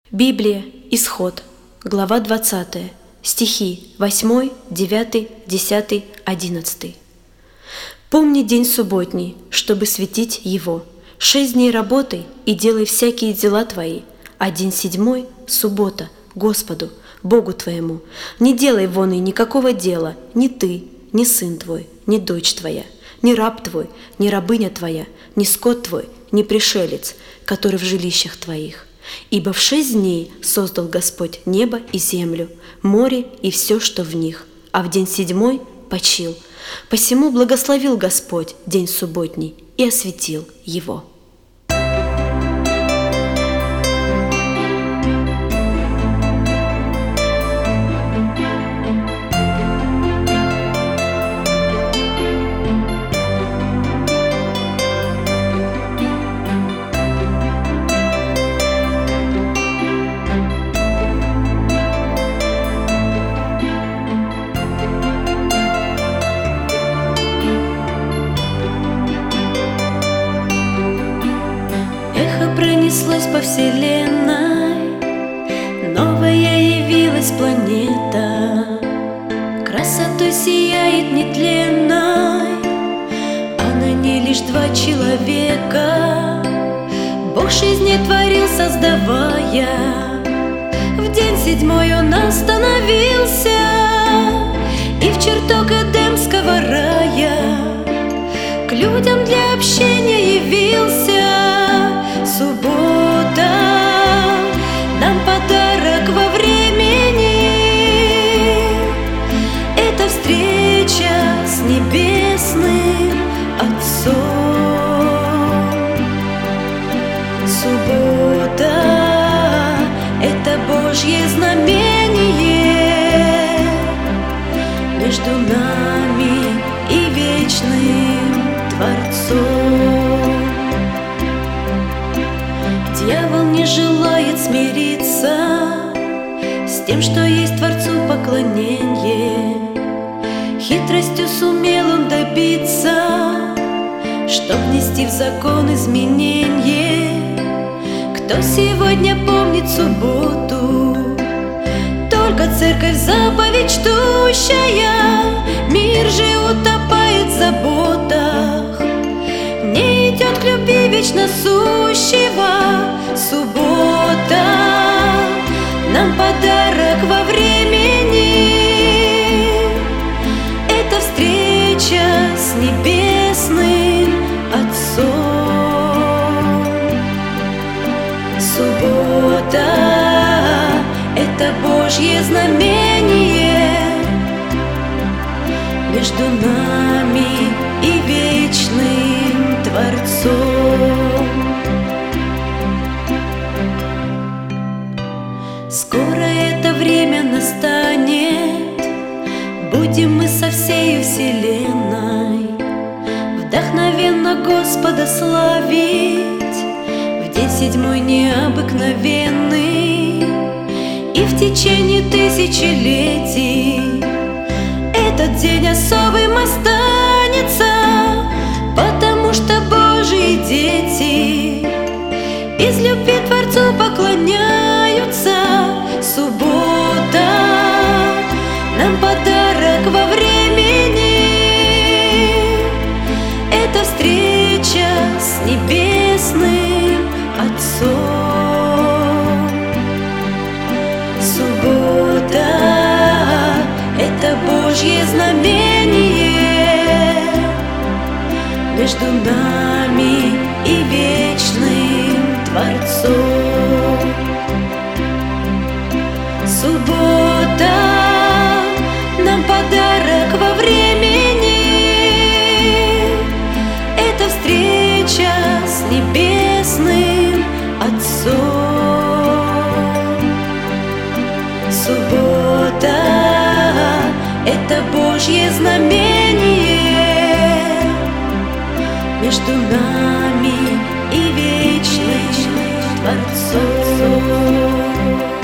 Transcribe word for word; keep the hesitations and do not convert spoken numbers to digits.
Библия, Исход, глава двадцатая, стихи восьмой, девятый, десятый, одиннадцатый. «Помни день субботний, чтобы светить его. Шесть дней работай и делай всякие дела твои, а день седьмой – суббота, Господу, Богу твоему. Не делай вон и никакого дела, ни ты, ни сын твой, ни дочь твоя, ни раб твой, ни рабыня твоя, ни скот твой, ни пришелец, который в жилищах твоих. Ибо в шесть дней создал Господь небо и землю, море и все, что в них, а в день седьмой почил. Посему благословил Господь день субботний и осветил его». Пронеслось по вселенной, новая явилась планета. Красотой сияет нетленной, а на ней лишь два человека. Бог жизни творил, создавая. В день седьмой Он остановился и в чертог Эдемского рая к людям для общения явился. Суббота нам подарок во времени, это встреча с небесным Отцом. Суббота — это Божье знамение между нами и вечным Творцом. Дьявол не желает смириться с тем, что есть Творцу поклонение. Хитростью сумел он добиться, чтоб внести в закон изменение. Кто сегодня помнит субботу? Только церковь заповедь чтущая. Мир же утопает в заботах, не идет к любви вечно сущего. Суббота нам подарок во времени, это встреча с небесным Отцом. Суббота — это Божье знамение между нами и вечным Творцом. Скоро это время настанет, будем мы со всей вселенной вдохновенно Господа славить в день седьмой необыкновенный и в течение тысячелетий. Этот день особым останется, потому что Божьи дети из любви Творцу поклоняются. Суббота нам подарок во времени, это встреча с небесным Отцом. Суббота — это Божье знамение между нами и вечным Творцом. Суббота нам подарок во времени, это встреча с небесным Отцом. Суббота — это Божье знамение между нами и вечным Творцом.